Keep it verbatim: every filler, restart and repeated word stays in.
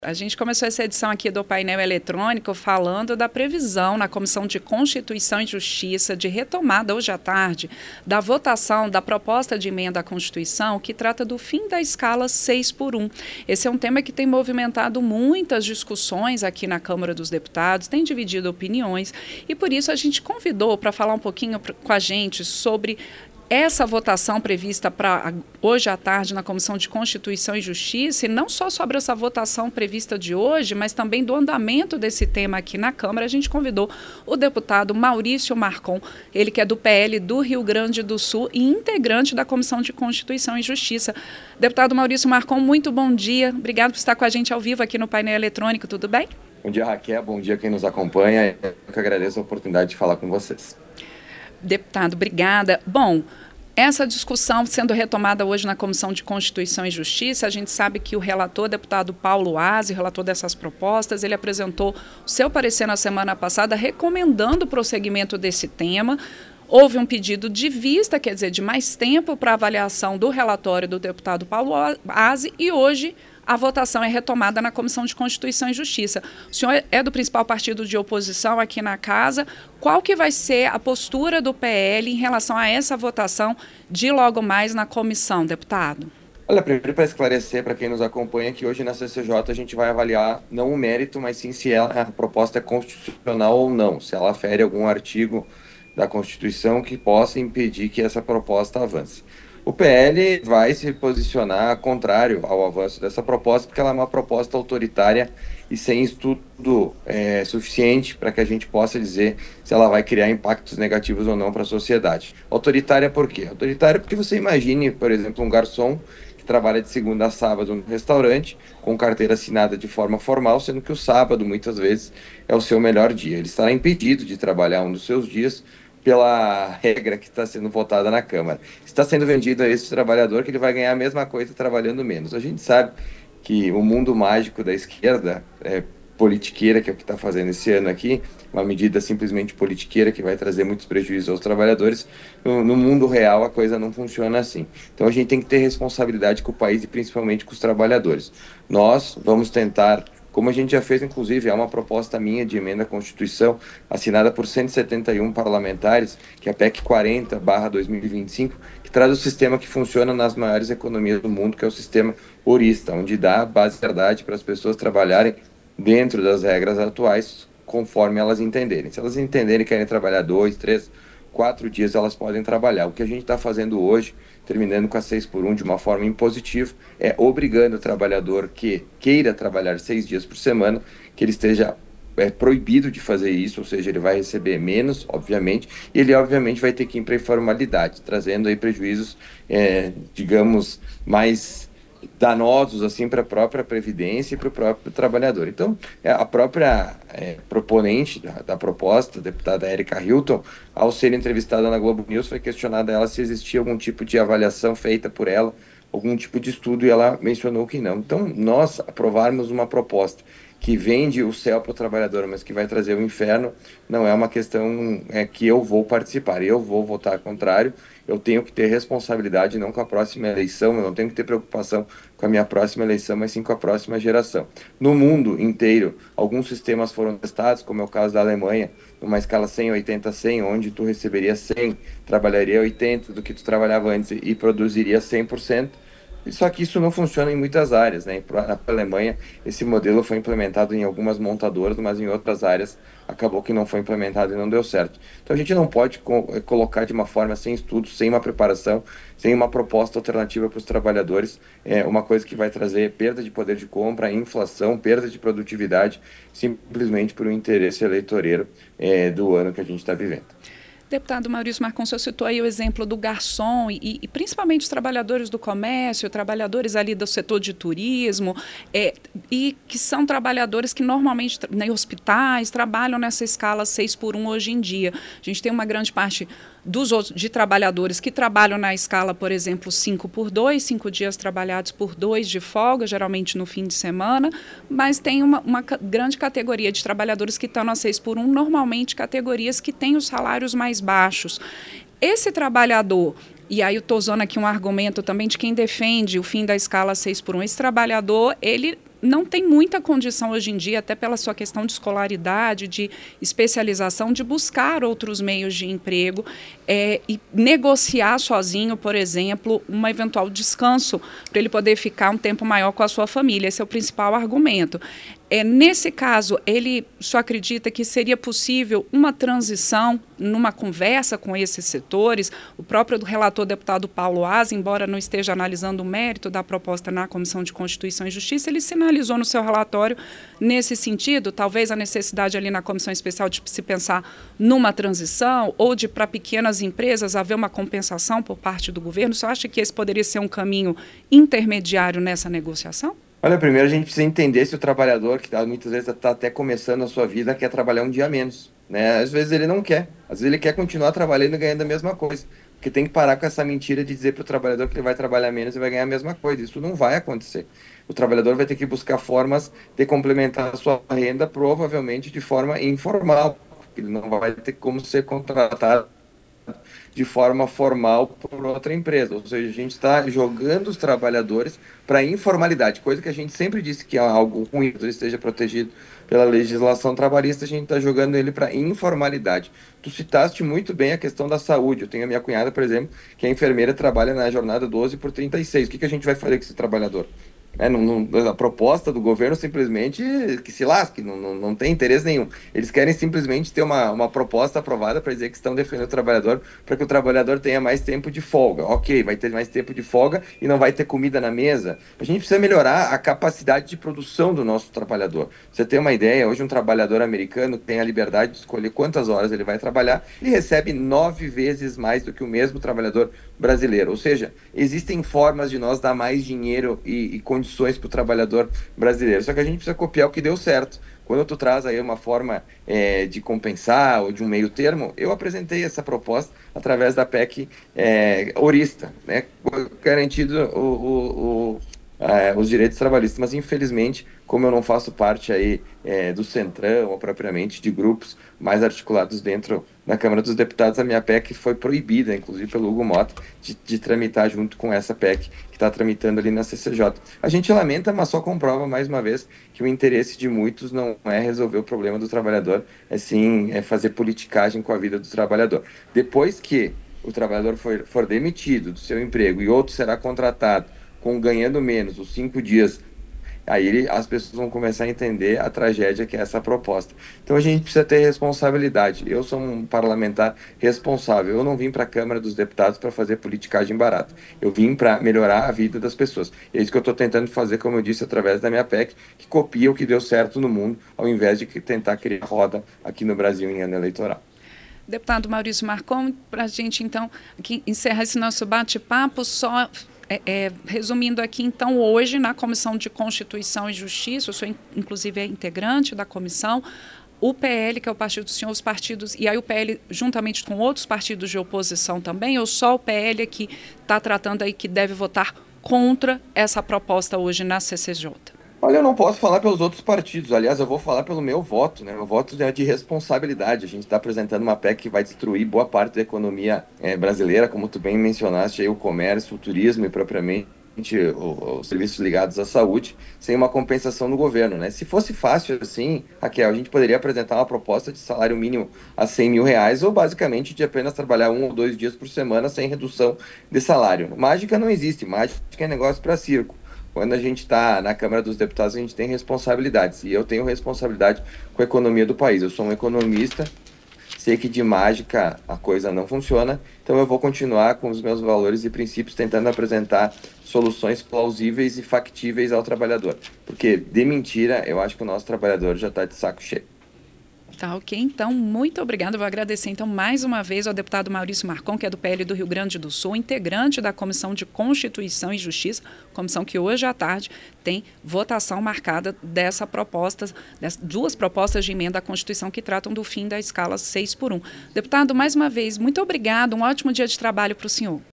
A gente começou essa edição aqui do painel eletrônico falando da previsão na Comissão de Constituição e Justiça de retomada hoje à tarde da votação da proposta de emenda à Constituição que trata do fim da escala seis por um. Esse é um tema que tem movimentado muitas discussões aqui na Câmara dos Deputados, tem dividido opiniões e por isso a gente convidou para falar um pouquinho com a gente sobre essa votação prevista para hoje à tarde na Comissão de Constituição e Justiça, e não só sobre essa votação prevista de hoje, mas também do andamento desse tema aqui na Câmara, a gente convidou o deputado Maurício Marcon, ele que é do P L do Rio Grande do Sul e integrante da Comissão de Constituição e Justiça. Deputado Maurício Marcon, muito bom dia. Obrigado por estar com a gente ao vivo aqui no painel eletrônico, tudo bem? Bom dia, Raquel. Bom dia quem nos acompanha. Eu que agradeço a oportunidade de falar com vocês. Deputado, obrigada. Bom, essa discussão sendo retomada hoje na Comissão de Constituição e Justiça, a gente sabe que o relator, deputado Paulo Aze, relator dessas propostas, ele apresentou o seu parecer na semana passada recomendando o prosseguimento desse tema. Houve um pedido de vista, quer dizer, de mais tempo para avaliação do relatório do deputado Paulo Aze e hoje a votação é retomada na Comissão de Constituição e Justiça. O senhor é do principal partido de oposição aqui na Casa. Qual que vai ser a postura do P L em relação a essa votação de logo mais na comissão, deputado? Olha, primeiro para esclarecer para quem nos acompanha que hoje na C C J a gente vai avaliar não o mérito, mas sim se ela, a proposta é constitucional ou não, se ela fere algum artigo da Constituição que possa impedir que essa proposta avance. O P L vai se posicionar contrário ao avanço dessa proposta, porque ela é uma proposta autoritária e sem estudo é, suficiente para que a gente possa dizer se ela vai criar impactos negativos ou não para a sociedade. Autoritária por quê? Autoritária porque você imagine, por exemplo, um garçom que trabalha de segunda a sábado no restaurante, com carteira assinada de forma formal, sendo que o sábado, muitas vezes, é o seu melhor dia. Ele estará impedido de trabalhar um dos seus dias pela regra que está sendo votada na Câmara. Está sendo vendido a esse trabalhador que ele vai ganhar a mesma coisa trabalhando menos. A gente sabe que o mundo mágico da esquerda, é, politiqueira, que é o que está fazendo esse ano aqui, uma medida simplesmente politiqueira que vai trazer muitos prejuízos aos trabalhadores, no, no mundo real a coisa não funciona assim. Então a gente tem que ter responsabilidade com o país e principalmente com os trabalhadores. Nós vamos tentar, como a gente já fez, inclusive, há uma proposta minha de emenda à Constituição, assinada por cento e setenta e um parlamentares, que é a P E C quarenta barra dois mil e vinte e cinco, que traz o sistema que funciona nas maiores economias do mundo, que é o sistema horista, onde dá base de verdade para as pessoas trabalharem dentro das regras atuais, conforme elas entenderem. Se elas entenderem que querem trabalhar dois, três, quatro dias, elas podem trabalhar. O que a gente está fazendo hoje, terminando com a seis por um de uma forma impositiva, é obrigando o trabalhador que queira trabalhar seis dias por semana, que ele esteja é, proibido de fazer isso, ou seja, ele vai receber menos, obviamente, e ele obviamente vai ter que ir para a informalidade, trazendo aí prejuízos, é, digamos, mais danosos assim para a própria Previdência e para o próprio trabalhador. Então, a própria é, proponente da, da proposta, a deputada Érica Hilton, ao ser entrevistada na Globo News, foi questionada ela se existia algum tipo de avaliação feita por ela, algum tipo de estudo, e ela mencionou que não. Então, nós aprovarmos uma proposta que vende o céu para o trabalhador, mas que vai trazer o inferno, não é uma questão é, que eu vou participar. Eu vou votar contrário, eu tenho que ter responsabilidade não com a próxima eleição, eu não tenho que ter preocupação com a minha próxima eleição, mas sim com a próxima geração. No mundo inteiro, alguns sistemas foram testados, como é o caso da Alemanha, numa escala cem, oitenta, cem, onde tu receberia cem, trabalharia oitenta do que tu trabalhava antes e produziria cem por cento. Só que isso não funciona em muitas áreas, né? Na Alemanha, esse modelo foi implementado em algumas montadoras, mas em outras áreas acabou que não foi implementado e não deu certo. Então a gente não pode co- colocar de uma forma sem estudos, sem uma preparação, sem uma proposta alternativa para os trabalhadores, é uma coisa que vai trazer perda de poder de compra, inflação, perda de produtividade, simplesmente por um interesse eleitoreiro é, do ano que a gente está vivendo. Deputado Maurício Marcon, o senhor citou aí o exemplo do garçom e, e principalmente os trabalhadores do comércio, trabalhadores ali do setor de turismo, é, e que são trabalhadores que normalmente, em hospitais, trabalham nessa escala seis por um hoje em dia. A gente tem uma grande parte dos outros, de trabalhadores que trabalham na escala, por exemplo, cinco por dois, cinco dias trabalhados por dois de folga, geralmente no fim de semana, mas tem uma, uma grande categoria de trabalhadores que estão na seis por um, normalmente categorias que têm os salários mais baixos. Esse trabalhador, e aí eu estou usando aqui um argumento também de quem defende o fim da escala seis por um, esse trabalhador, ele não tem muita condição hoje em dia, até pela sua questão de escolaridade, de especialização, de buscar outros meios de emprego é, e negociar sozinho, por exemplo, um eventual descanso para ele poder ficar um tempo maior com a sua família. Esse é o principal argumento. É, nesse caso, ele só acredita que seria possível uma transição numa conversa com esses setores. O próprio relator deputado Paulo Aze, embora não esteja analisando o mérito da proposta na Comissão de Constituição e Justiça, ele sinalizou no seu relatório nesse sentido, talvez a necessidade ali na Comissão Especial de se pensar numa transição ou de, para pequenas empresas, haver uma compensação por parte do governo. Você acha que esse poderia ser um caminho intermediário nessa negociação? Olha, primeiro a gente precisa entender se o trabalhador, que tá, muitas vezes está até começando a sua vida, quer trabalhar um dia a menos, né? Às vezes ele não quer, às vezes ele quer continuar trabalhando e ganhando a mesma coisa, porque tem que parar com essa mentira de dizer para o trabalhador que ele vai trabalhar menos e vai ganhar a mesma coisa. Isso não vai acontecer. O trabalhador vai ter que buscar formas de complementar a sua renda, provavelmente de forma informal, porque ele não vai ter como ser contratado de forma formal por outra empresa. Ou seja, a gente está jogando os trabalhadores para a informalidade, coisa que a gente sempre disse que é algo ruim, que ele esteja protegido pela legislação trabalhista, a gente está jogando ele para a informalidade. Tu citaste muito bem a questão da saúde. Eu tenho a minha cunhada, por exemplo, que é enfermeira, trabalha na jornada doze por trinta e seis. O que, que a gente vai fazer com esse trabalhador? É, não, não, a proposta do governo simplesmente que se lasque, não, não, não tem interesse nenhum. Eles querem simplesmente ter uma, uma proposta aprovada para dizer que estão defendendo o trabalhador, para que o trabalhador tenha mais tempo de folga. Ok, vai ter mais tempo de folga e não vai ter comida na mesa. A gente precisa melhorar a capacidade de produção do nosso trabalhador. Você tem uma ideia, hoje um trabalhador americano tem a liberdade de escolher quantas horas ele vai trabalhar e recebe nove vezes mais do que o mesmo trabalhador brasileiro. Ou seja, existem formas de nós dar mais dinheiro e, e condições para o trabalhador brasileiro. Só que a gente precisa copiar o que deu certo. Quando tu traz aí uma forma é, de compensar ou de um meio termo, eu apresentei essa proposta através da P E C é, Orista, né, garantido o, o, o, é, os direitos trabalhistas. Mas, infelizmente, como eu não faço parte aí é, do Centrão ou propriamente de grupos mais articulados dentro da Câmara dos Deputados, a minha P E C foi proibida, inclusive pelo Hugo Mota, de, de tramitar junto com essa P E C que está tramitando ali na C C J. A gente lamenta, mas só comprova mais uma vez que o interesse de muitos não é resolver o problema do trabalhador, é sim é fazer politicagem com a vida do trabalhador. Depois que o trabalhador for, for demitido do seu emprego e outro será contratado com ganhando menos os cinco dias, aí ele, as pessoas vão começar a entender a tragédia que é essa proposta. Então a gente precisa ter responsabilidade. Eu sou um parlamentar responsável. Eu não vim para a Câmara dos Deputados para fazer politicagem barata. Eu vim para melhorar a vida das pessoas. E é isso que eu estou tentando fazer, como eu disse, através da minha P E C, que copia o que deu certo no mundo, ao invés de tentar criar roda aqui no Brasil em ano eleitoral. Deputado Maurício Marcon, para a gente então aqui, encerrar esse nosso bate-papo, só... É, é, resumindo aqui, então, hoje, na Comissão de Constituição e Justiça, eu sou, inclusive, é integrante da comissão, o P L, que é o partido do senhor, os partidos, e aí o P L, juntamente com outros partidos de oposição também, ou só o P L que está tratando aí que deve votar contra essa proposta hoje na C C J? Olha, eu não posso falar pelos outros partidos. Aliás, eu vou falar pelo meu voto, né? Meu voto é de responsabilidade. A gente está apresentando uma P E C que vai destruir boa parte da economia é, brasileira, como tu bem mencionaste, aí, o comércio, o turismo e propriamente os serviços ligados à saúde, sem uma compensação no governo, né? Se fosse fácil assim, Raquel, a gente poderia apresentar uma proposta de salário mínimo a cem mil reais ou basicamente de apenas trabalhar um ou dois dias por semana sem redução de salário. Mágica não existe, mágica é negócio para circo. Quando a gente está na Câmara dos Deputados, a gente tem responsabilidades. E eu tenho responsabilidade com a economia do país. Eu sou um economista, sei que de mágica a coisa não funciona, então eu vou continuar com os meus valores e princípios tentando apresentar soluções plausíveis e factíveis ao trabalhador. Porque de mentira, eu acho que o nosso trabalhador já está de saco cheio. Tá, ok. Então, muito obrigada. Eu vou agradecer, então, mais uma vez ao deputado Maurício Marcon, que é do P L do Rio Grande do Sul, integrante da Comissão de Constituição e Justiça, comissão que hoje à tarde tem votação marcada dessa proposta, das duas propostas de emenda à Constituição que tratam do fim da escala seis por um. Deputado, mais uma vez, muito obrigado. Um ótimo dia de trabalho para o senhor.